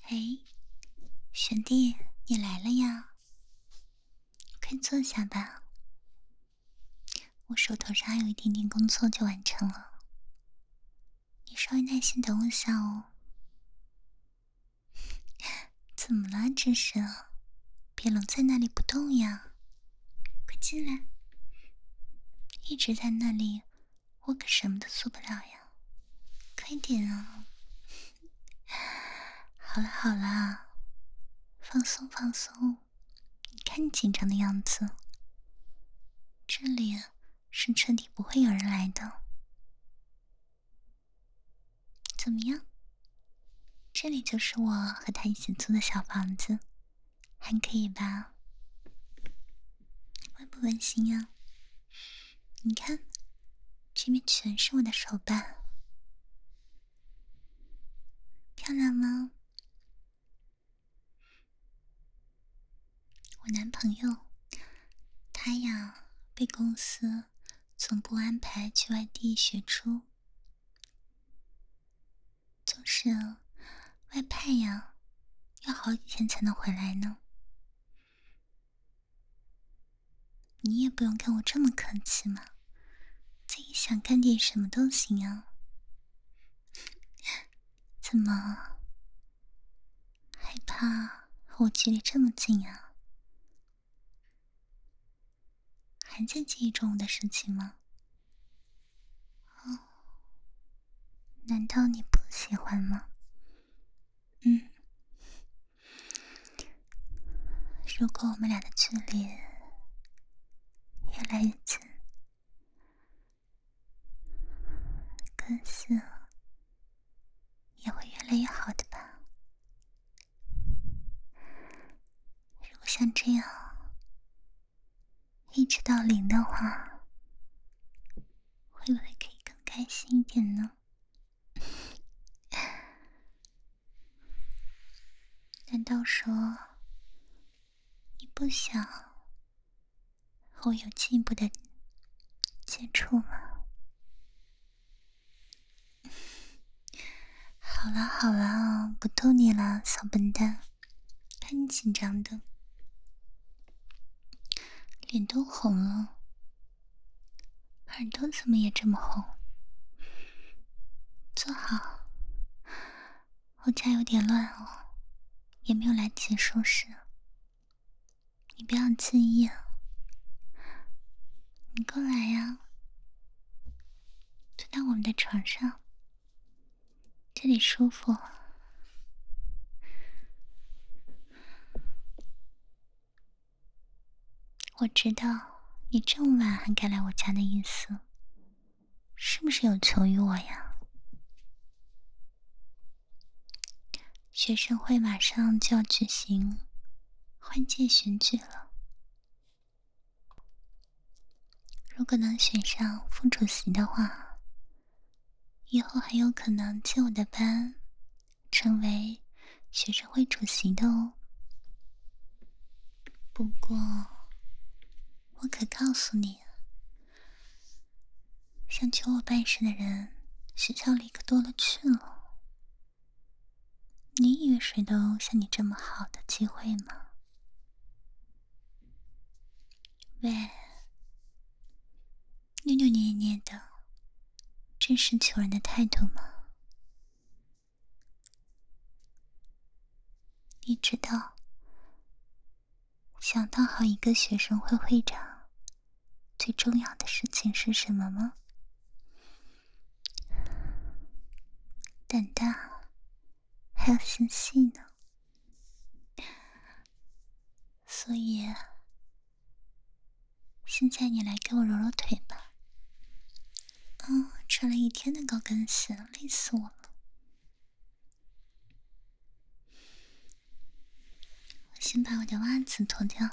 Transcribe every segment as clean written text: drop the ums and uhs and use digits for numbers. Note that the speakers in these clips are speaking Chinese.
哎，学弟，你来了呀！快坐下吧，我手头上还有一点点工作就完成了，你稍微耐心等我下哦。怎么了？这是？别愣在那里不动呀！快进来！一直在那里，我可什么都做不了呀！快点啊！好了好了，放松放松。你看你紧张的样子，这里是彻底不会有人来的。怎么样？这里就是我和他一起租的小房子，还可以吧？温不温馨呀？你看，这边全是我的手办，漂亮吗？我男朋友，他呀被公司总部安排去外地学出，就是外派呀，要好几天才能回来呢。你也不用跟我这么客气嘛，自己想干点什么都行啊。怎么害怕和我距离这么近啊？还在介意中午的事情吗？哦，难道你不喜欢吗？如果我们俩的距离越来越近，关系也会越来越好的吧？如果像这样一直到零的话，会不会可以更开心一点呢？难道说你不想和我有进一步的接触吗？好了好了，不逗你了，小笨蛋，看你紧张的，脸都红了，耳朵怎么也这么红？坐好，我家有点乱哦，也没有来得及收拾，你不要介意啊。你过来呀，坐到我们的床上，这里舒服。我知道你这么晚还敢来我家的意思，是不是有求于我呀？学生会马上就要举行换届选举了，如果能选上副主席的话，以后很有可能进我的班，成为学生会主席的哦。不过，我可告诉你，想求我办事的人，学校里可多了去了。你以为谁都像你这么好的机会吗？喂，扭扭捏捏的，这是求人的态度吗？你知道，想当好一个学生会会长，最重要的事情是什么吗？胆大，还要心细呢。所以，现在你来给我揉揉腿吧。穿了一天的高跟鞋，累死我了。我先把我的袜子脱掉。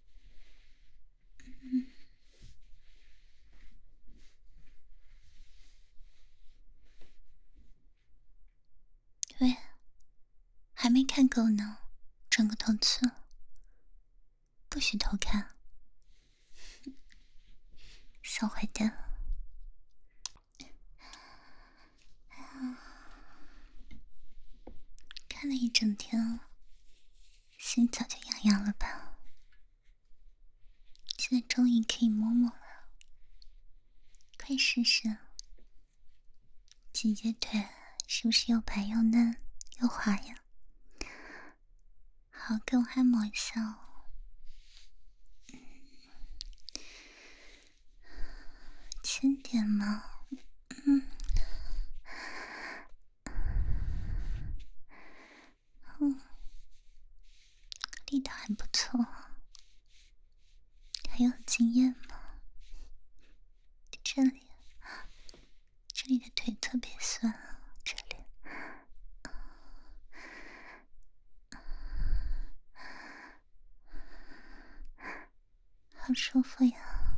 喂，还没看够呢，转过头去，不许偷看，小坏蛋。看， 看了一整天，心早就痒痒了吧？现在终于可以摸摸了，快试试，姐姐腿是不是又白又嫩又滑呀？好，给我按摩一下哦。轻点嘛，力道还不错，还有经验吗？这里的腿特别酸啊，这里好舒服呀，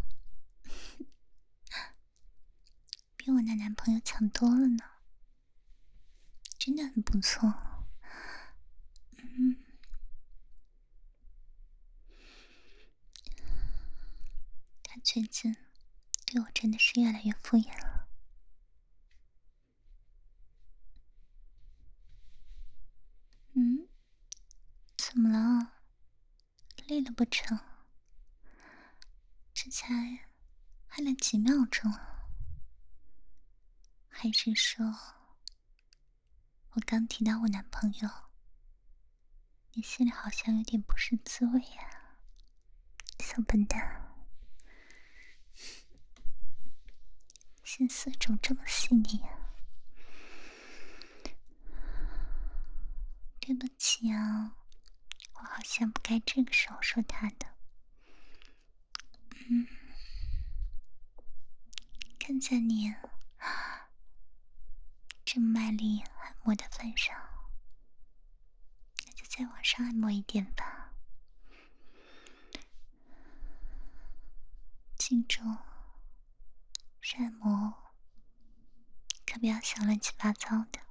比我的男朋友强多了呢，真的很不错。他最近对我真的是越来越敷衍了。怎么了？累了不成？这才按了几秒钟啊？还是说，我刚提到我男朋友，你心里好像有点不是滋味呀，小笨蛋，心思怎么这么细腻呀？对不起啊，我好像不该这个时候说他的。看在你这么卖力按摩的份上，那就再往上按摩一点吧。记住，按摩可不要想乱七八糟的。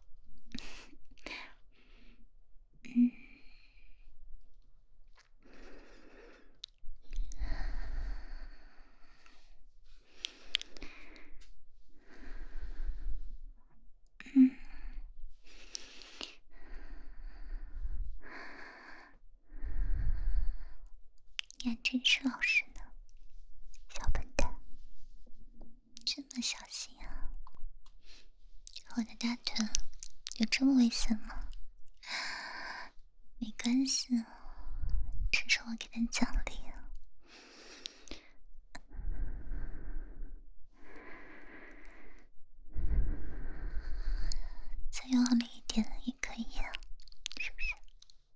你还真是老实呢，小笨蛋，这么小心啊！我的大腿有这么危险吗？没关系，这是我给的奖励。再用力一点也可以啊，是不是？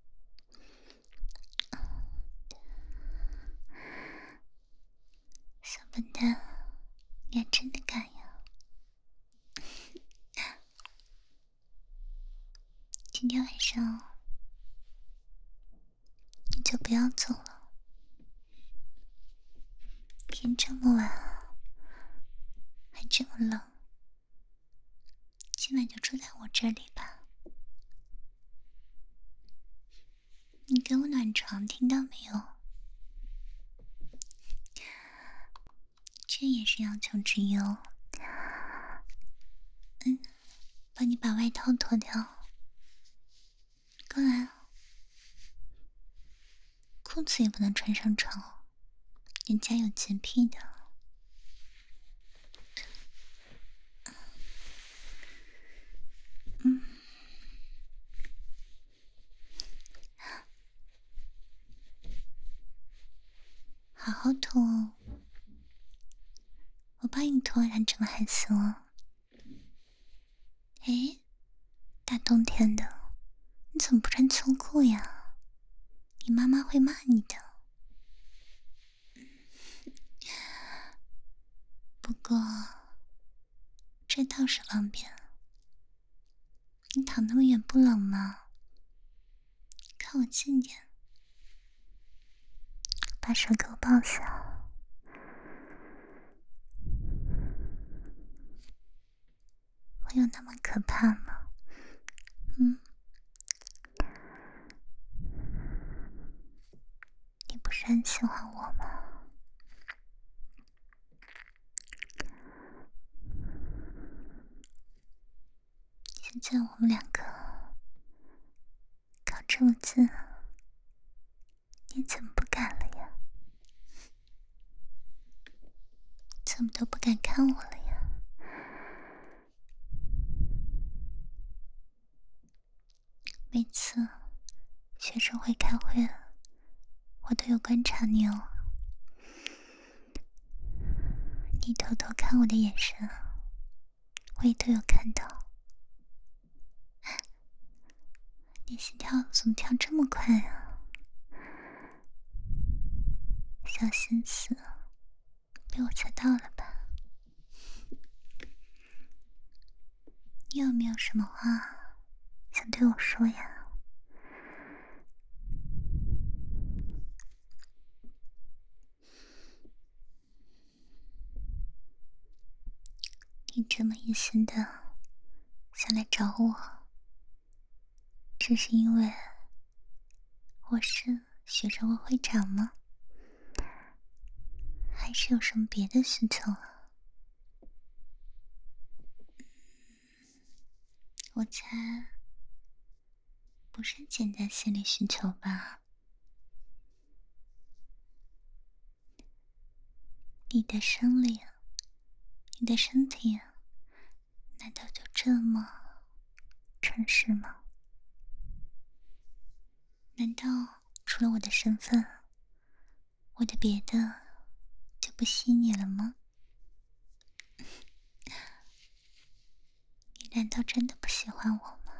小笨蛋，你还真的敢呀！今天晚上你就不要走了，天这么晚啊，还这么冷，今晚就住在我这里吧。你给我暖床，听到没有？这也是要求之一哦。帮你把外套脱掉，过来。裤子也不能穿上床哦，人家有洁癖的。好好脱哦，我帮你脱，然这么害羞啊？哎，大冬天的，你怎么不穿秋裤呀？你妈妈会骂你的。不过，这倒是方便。你躺那么远不冷吗？靠我近点，把手给我抱下。我有那么可怕吗？你不是很喜欢我吗？现在我们两个数字，你怎么不敢了呀？怎么都不敢看我了呀？每次学生会开会，我都有观察你哦。你偷偷看我的眼神，我也都有看到。你心跳怎么跳这么快啊？小心思被我猜到了吧？你有没有什么话想对我说呀？你这么一心的想来找我，只是因为我是学生会会长吗？还是有什么别的需求啊？我猜不是简单心理需求吧？你的生理，你的身体，难道就这么诚实吗？难道除了我的身份，我的别的就不吸引你了吗？你难道真的不喜欢我吗？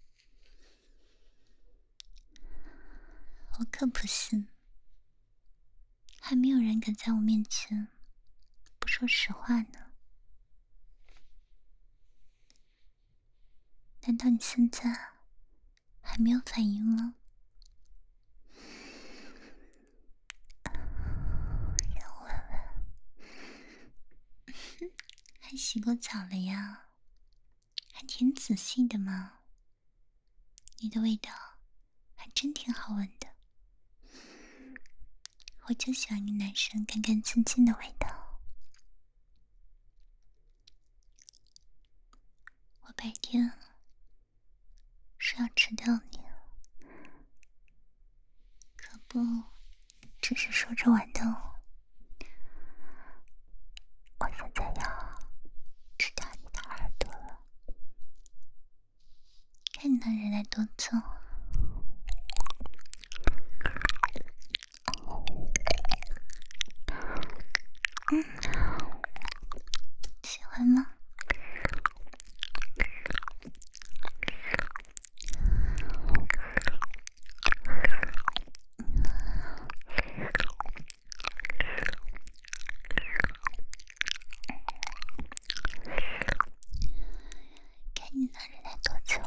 我可不信，还没有人敢在我面前不说实话呢。难道你现在还没有反应吗？让我问问，还洗过澡了呀？还挺仔细的嘛。你的味道还真挺好闻的，我就喜欢你男生干干净净的味道。我白天是要吃掉你，可不只是说着玩的哦。我现在要吃掉你的耳朵了，看你能忍耐多久。喜欢吗？看你能忍耐多久。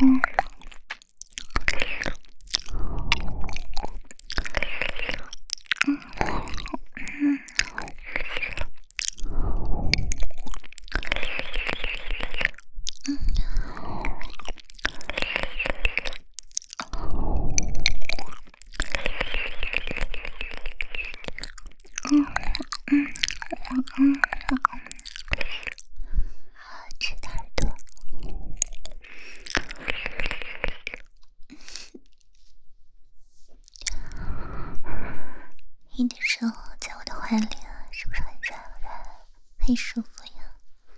吃的耳朵。你的手在我的怀里，是不是很软软，很舒服呀？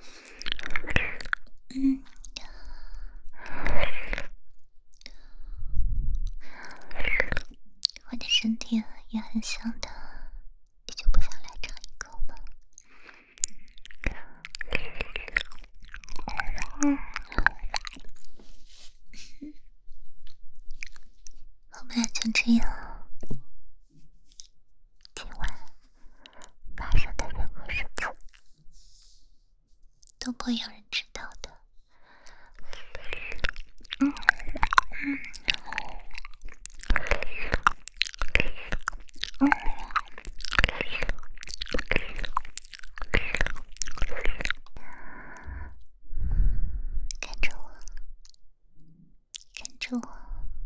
我的身体也很香的，你就不想来尝一口吗？我们俩就这样，今晚发生的任何事情都不会有人知道的。看着我，看着我。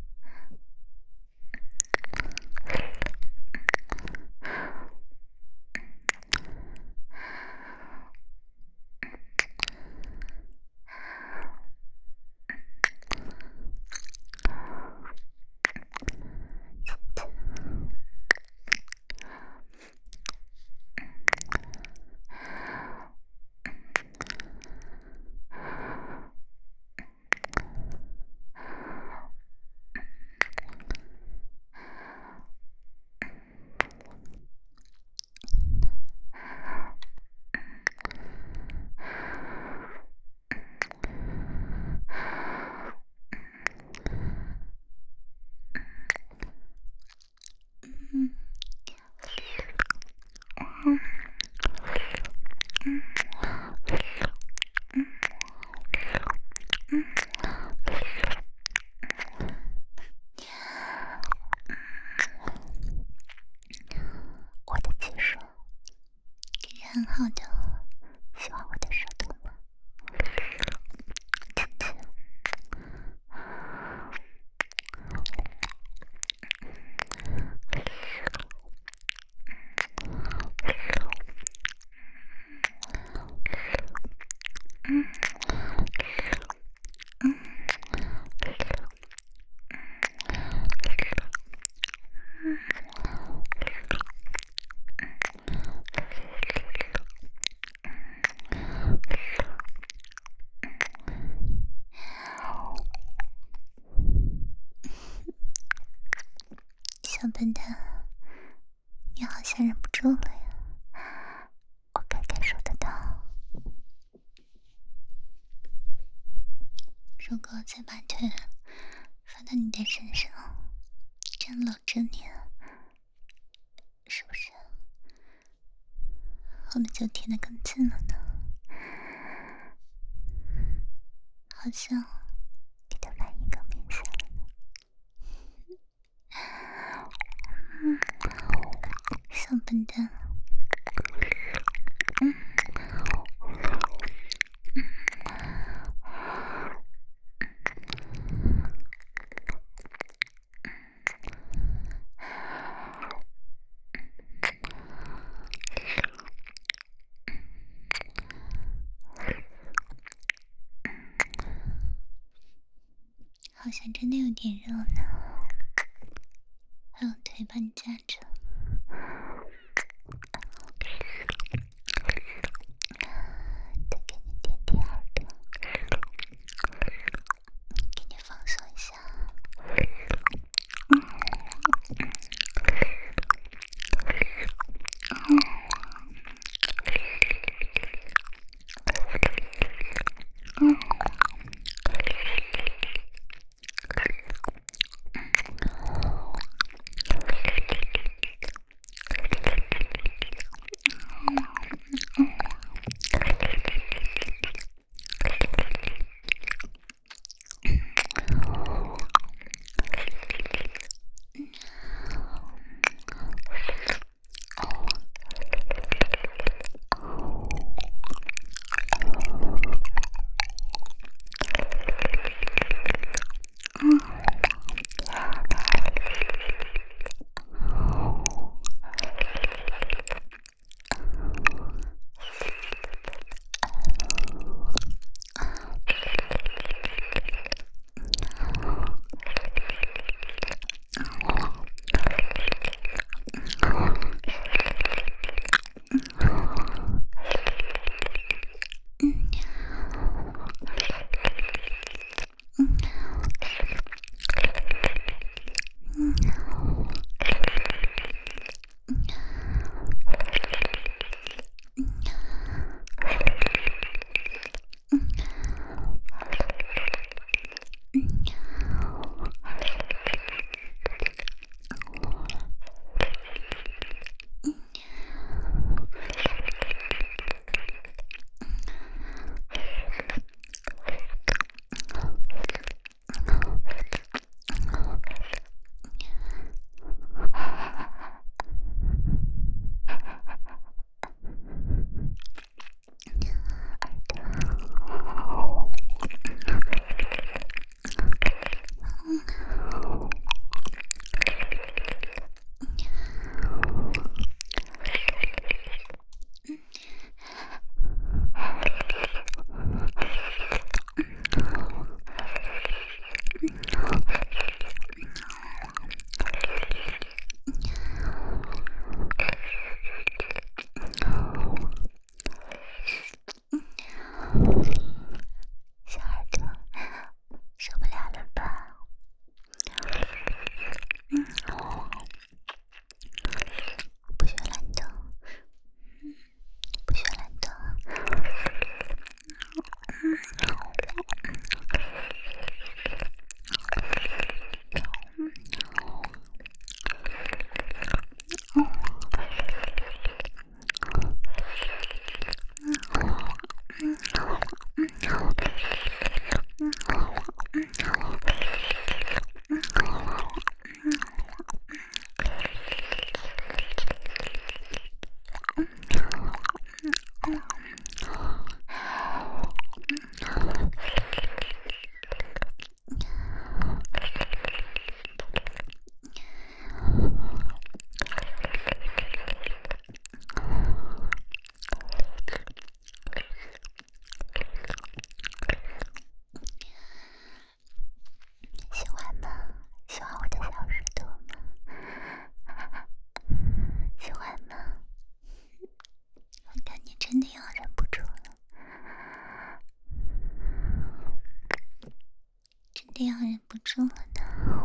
我的技术可是很好的，喜欢我的舌头吗？小笨蛋，你好像忍不住了呀，我该感受得到。如果再把腿放到你的身上，这样搂着你，是不是我们就贴得更近了呢？好像你的反应更明显了呢。小笨蛋，好像真的有点热呢，还有腿把你夹着。再给你点点耳朵，给你放松一下。 点要忍不住了呢。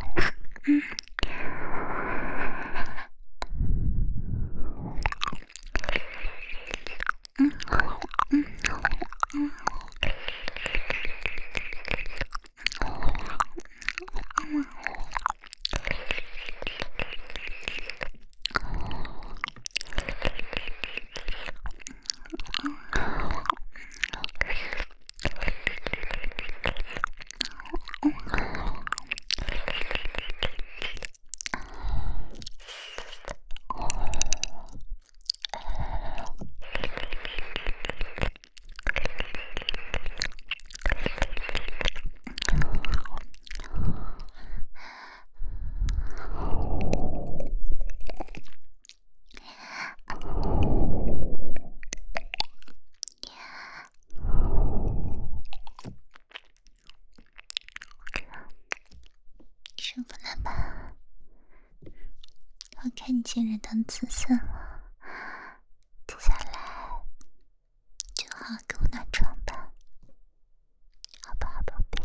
舒服了吧？我看你竟然当紫色了，接下来就好好给我暖床吧，好不好，宝贝？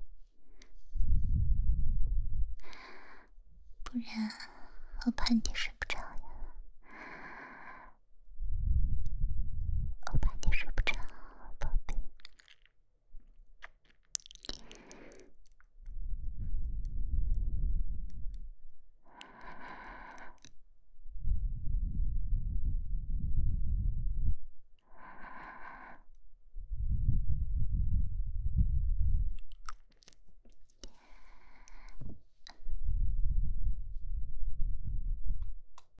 不然我怕你睡